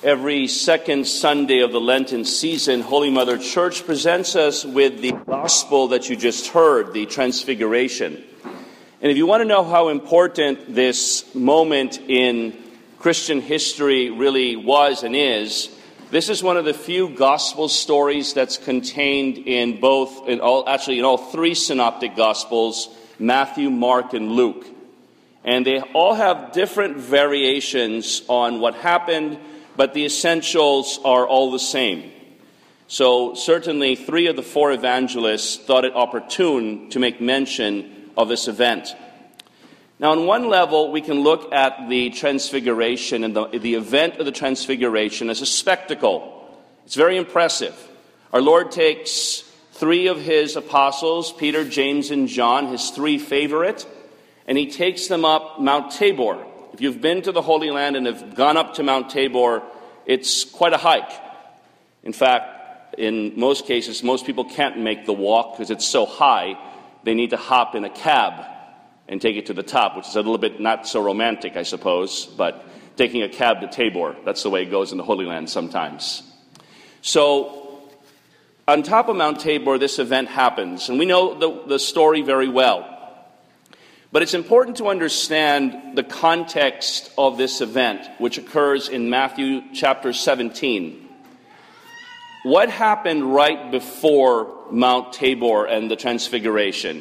Every second Sunday of the Lenten season, Holy Mother Church presents us with the gospel that you just heard, the Transfiguration. And if you want to know how important this moment in Christian history really was and is, this is one of the few gospel stories that's contained in all three synoptic gospels, Matthew, Mark, and Luke. And they all have different variations on what happened, but the essentials are all the same. So certainly 3 of the 4 evangelists thought it opportune to make mention of this event. Now, on one level, we can look at the Transfiguration and the event of the Transfiguration as a spectacle. It's very impressive. Our Lord takes 3 of his apostles, Peter, James, and John, his 3 favorite, and he takes them up Mount Tabor. If you've been to the Holy Land and have gone up to Mount Tabor, it's quite a hike. In fact, in most cases, most people can't make the walk because it's so high, they need to hop in a cab and take it to the top, which is a little bit not so romantic, I suppose, but taking a cab to Tabor, that's the way it goes in the Holy Land sometimes. So, on top of Mount Tabor, this event happens, and we know the story very well. But it's important to understand the context of this event, which occurs in Matthew chapter 17. What happened right before Mount Tabor and the Transfiguration?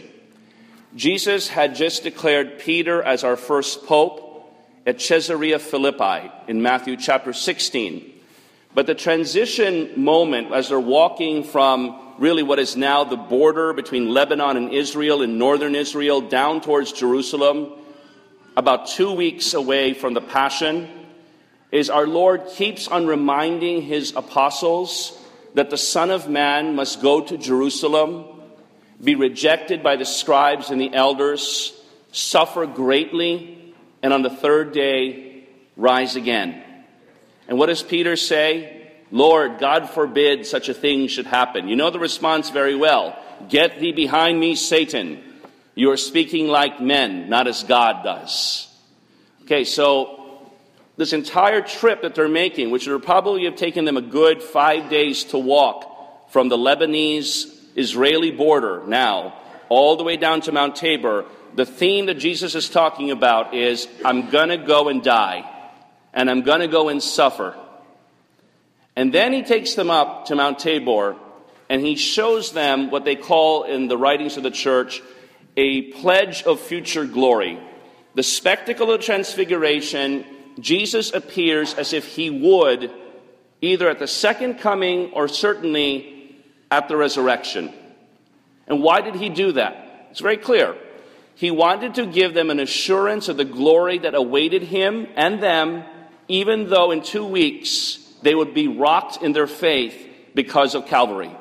Jesus had just declared Peter as our first pope at Caesarea Philippi in Matthew chapter 16. But the transition moment as they're walking from really what is now the border between Lebanon and Israel in northern Israel down towards Jerusalem, about 2 weeks away from the Passion, is our Lord keeps on reminding his apostles that the Son of Man must go to Jerusalem, be rejected by the scribes and the elders, suffer greatly, and on the 3rd day rise again. And what does Peter say? Lord, God forbid such a thing should happen. You know the response very well. Get thee behind me, Satan. You are speaking like men, not as God does. Okay, so this entire trip that they're making, which would probably have taken them a good 5 days to walk from the Lebanese-Israeli border now, all the way down to Mount Tabor, the theme that Jesus is talking about is, I'm going to go and die, and I'm going to go and suffer. And then he takes them up to Mount Tabor, and he shows them what they call in the writings of the church a pledge of future glory. The spectacle of Transfiguration, Jesus appears as if he would either at the second coming or certainly at the resurrection. And why did he do that? It's very clear. He wanted to give them an assurance of the glory that awaited him and them, even though in 2 weeks they would be rocked in their faith because of Calvary.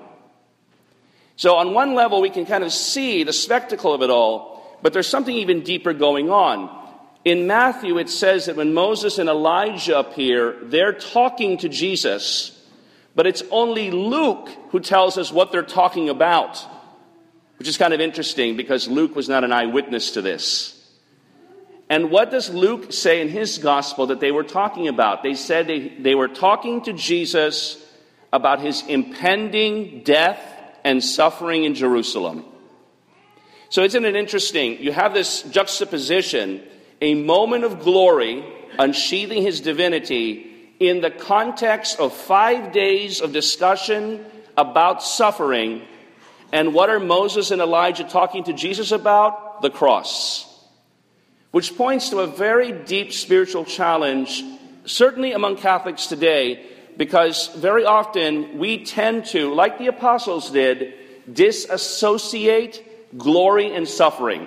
So on one level, we can kind of see the spectacle of it all, but there's something even deeper going on. In Matthew, it says that when Moses and Elijah appear, they're talking to Jesus, but it's only Luke who tells us what they're talking about, which is kind of interesting because Luke was not an eyewitness to this. And what does Luke say in his gospel that they were talking about? They said they were talking to Jesus about his impending death and suffering in Jerusalem. So isn't it interesting? You have this juxtaposition, a moment of glory, unsheathing his divinity, in the context of 5 days of discussion about suffering. And what are Moses and Elijah talking to Jesus about? The cross. Which points to a very deep spiritual challenge, certainly among Catholics today, because very often we tend to, like the apostles did, disassociate glory and suffering.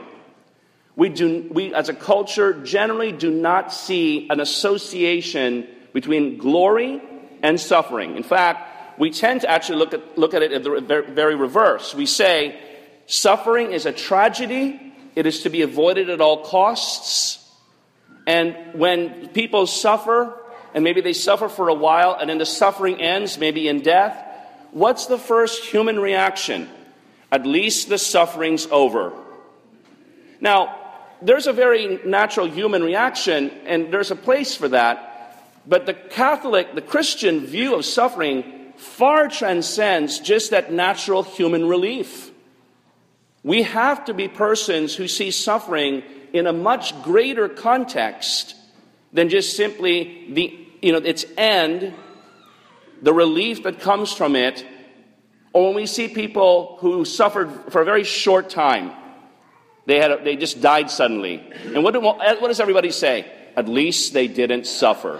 We as a culture generally do not see an association between glory and suffering. In fact, we tend to actually look at it in the very reverse. We say suffering is a tragedy. It is to be avoided at all costs. And when people suffer, and maybe they suffer for a while, and then the suffering ends, maybe in death, what's the first human reaction? At least the suffering's over. Now, there's a very natural human reaction, and there's a place for that. But the Christian view of suffering far transcends just that natural human relief. We have to be persons who see suffering in a much greater context than just simply its end, the relief that comes from it, or when we see people who suffered for a very short time. They just died suddenly. And what does everybody say? At least they didn't suffer.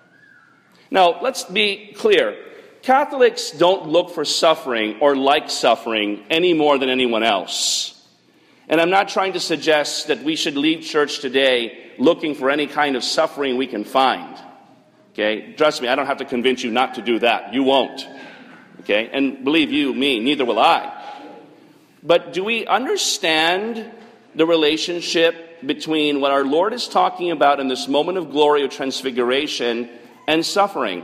Now, let's be clear. Catholics don't look for suffering or like suffering any more than anyone else. And I'm not trying to suggest that we should leave church today looking for any kind of suffering we can find. Okay? Trust me, I don't have to convince you not to do that. You won't. Okay? And believe you me, neither will I. But do we understand the relationship between what our Lord is talking about in this moment of glory of transfiguration and suffering?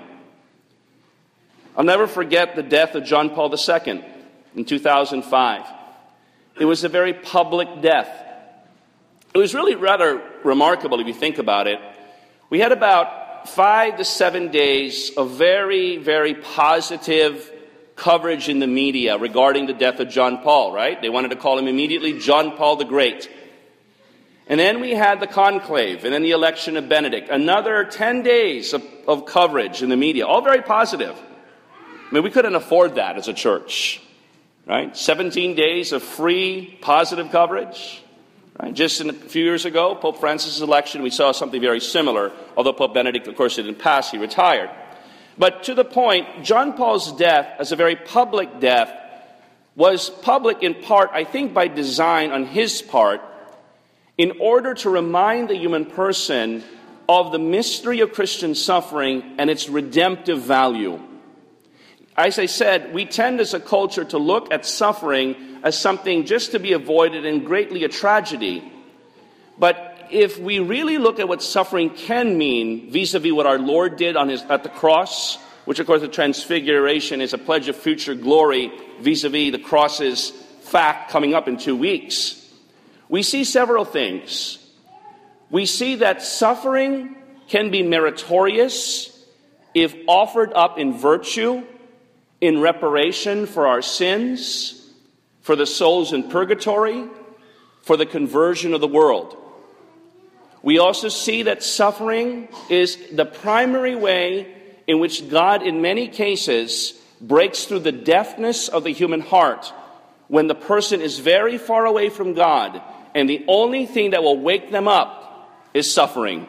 I'll never forget the death of John Paul II in 2005. It was a very public death. It was really rather remarkable if you think about it. We had about 5 to 7 days of very, very positive coverage in the media regarding the death of John Paul, right? They wanted to call him immediately John Paul the Great. And then we had the conclave, and then the election of Benedict. Another 10 days of coverage in the media, all very positive. I mean, we couldn't afford that as a church, right? 17 days of free, positive coverage, right? Just a few years ago, Pope Francis' election, we saw something very similar. Although Pope Benedict, of course, didn't pass, he retired. But to the point, John Paul's death, as a very public death, was public in part, I think, by design on his part, in order to remind the human person of the mystery of Christian suffering and its redemptive value. As I said, we tend as a culture to look at suffering as something just to be avoided and greatly a tragedy. But if we really look at what suffering can mean vis-a-vis what our Lord did at the cross, which of course the transfiguration is a pledge of future glory vis-a-vis the cross's fact coming up in 2 weeks, we see several things. We see that suffering can be meritorious if offered up in virtue, in reparation for our sins, for the souls in purgatory, for the conversion of the world. We also see that suffering is the primary way in which God, in many cases, breaks through the deafness of the human heart when the person is very far away from God, and the only thing that will wake them up is suffering.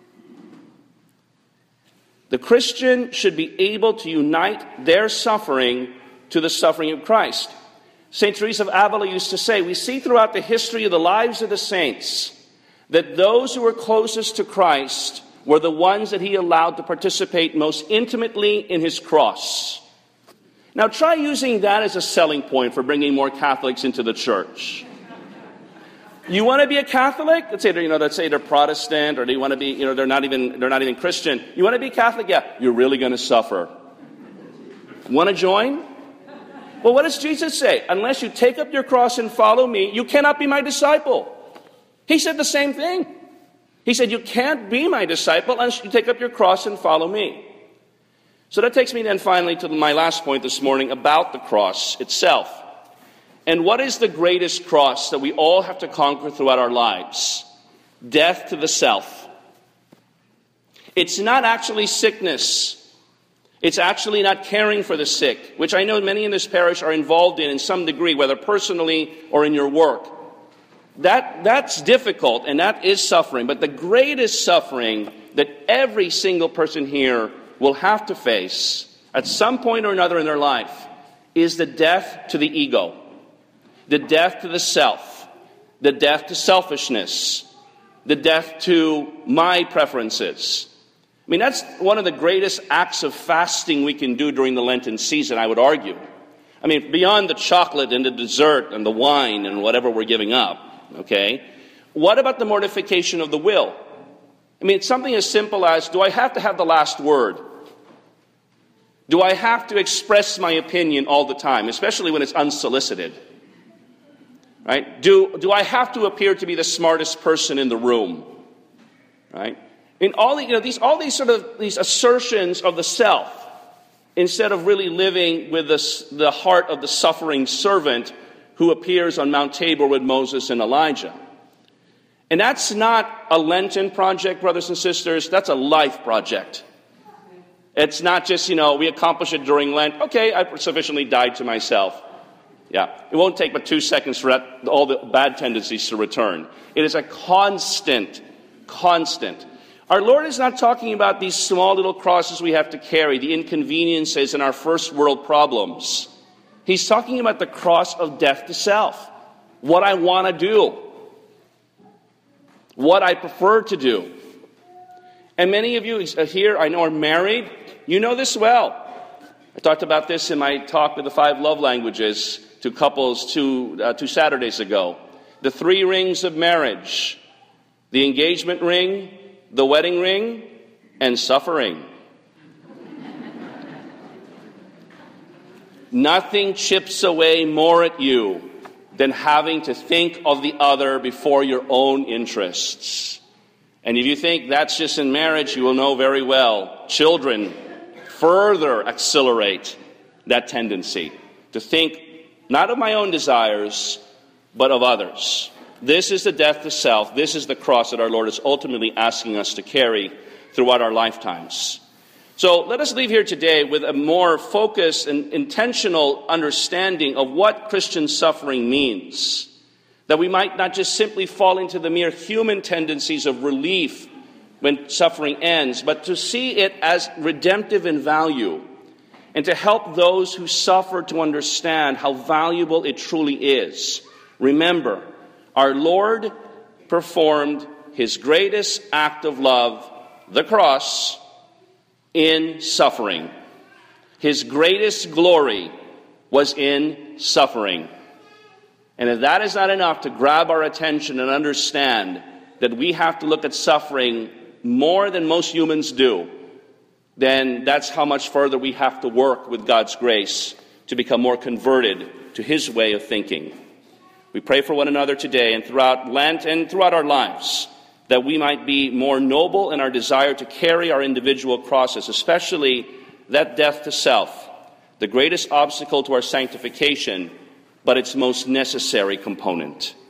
The Christian should be able to unite their suffering to the suffering of Christ. St. Teresa of Avila used to say, we see throughout the history of the lives of the saints that those who were closest to Christ were the ones that he allowed to participate most intimately in his cross. Now try using that as a selling point for bringing more Catholics into the church. You want to be a Catholic? Let's say they're Protestant, or do you want to be, they're not even Christian. You want to be Catholic? Yeah, you're really going to suffer. Want to join? Well, what does Jesus say? Unless you take up your cross and follow me, you cannot be my disciple. He said the same thing. He said, you can't be my disciple unless you take up your cross and follow me. So that takes me then finally to my last point this morning about the cross itself. And what is the greatest cross that we all have to conquer throughout our lives? Death to the self. It's not actually sickness. It's actually not caring for the sick, which I know many in this parish are involved in some degree, whether personally or in your work. That's difficult, and that is suffering. But the greatest suffering that every single person here will have to face at some point or another in their life is the death to the ego, the death to the self, the death to selfishness, the death to my preferences. I mean, that's one of the greatest acts of fasting we can do during the Lenten season, I would argue. I mean, beyond the chocolate and the dessert and the wine and whatever we're giving up, okay? What about the mortification of the will? I mean, it's something as simple as, do I have to have the last word? Do I have to express my opinion all the time, especially when it's unsolicited? Right? Do I have to appear to be the smartest person in the room? Right? In all these assertions of the self, instead of really living with the heart of the suffering servant who appears on Mount Tabor with Moses and Elijah. And that's not a Lenten project, brothers and sisters. That's a life project. It's not just, we accomplish it during Lent. Okay, I sufficiently died to myself. Yeah, it won't take but 2 seconds for all the bad tendencies to return. It is a constant. Our Lord is not talking about these small little crosses we have to carry, the inconveniences and our first world problems. He's talking about the cross of death to self. What I want to do. What I prefer to do. And many of you here, I know, are married. You know this well. I talked about this in my talk with the 5 love languages to couples 2 Saturdays ago. The 3 rings of marriage. The engagement ring, the wedding ring, and suffering. Nothing chips away more at you than having to think of the other before your own interests. And if you think that's just in marriage, you will know very well, children further accelerate that tendency to think not of my own desires, but of others. This is the death to self. This is the cross that our Lord is ultimately asking us to carry throughout our lifetimes. So let us leave here today with a more focused and intentional understanding of what Christian suffering means. That we might not just simply fall into the mere human tendencies of relief when suffering ends, but to see it as redemptive in value, and to help those who suffer to understand how valuable it truly is. Remember, our Lord performed his greatest act of love, the cross, in suffering. His greatest glory was in suffering. And if that is not enough to grab our attention and understand that we have to look at suffering more than most humans do, then that's how much further we have to work with God's grace to become more converted to his way of thinking. We pray for one another today and throughout Lent and throughout our lives, that we might be more noble in our desire to carry our individual crosses, especially that death to self, the greatest obstacle to our sanctification, but its most necessary component.